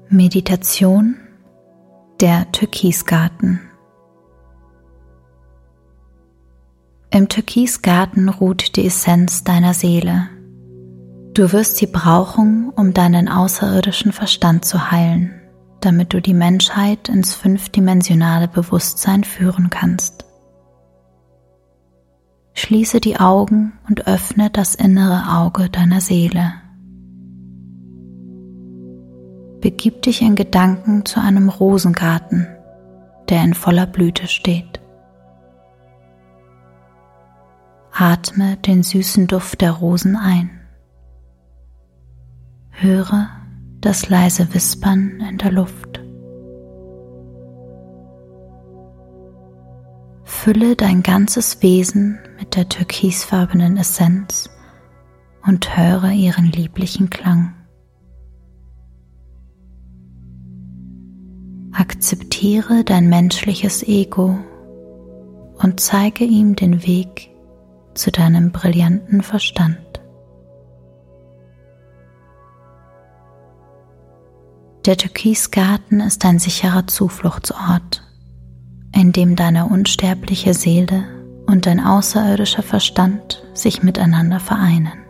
Meditation, der Türkisgarten. Im Türkisgarten ruht die Essenz deiner Seele. Du wirst sie brauchen, um deinen außerirdischen Verstand zu heilen, damit du die Menschheit ins 5-dimensionale Bewusstsein führen kannst. Schließe die Augen und öffne das innere Auge deiner Seele. Begib dich in Gedanken zu einem Rosengarten, der in voller Blüte steht. Atme den süßen Duft der Rosen ein. Höre das leise Wispern in der Luft. Fülle dein ganzes Wesen mit der türkisfarbenen Essenz und höre ihren lieblichen Klang. Akzeptiere dein menschliches Ego und zeige ihm den Weg zu deinem brillanten Verstand. Der Türkisgarten ist ein sicherer Zufluchtsort, in dem deine unsterbliche Seele und dein außerirdischer Verstand sich miteinander vereinen.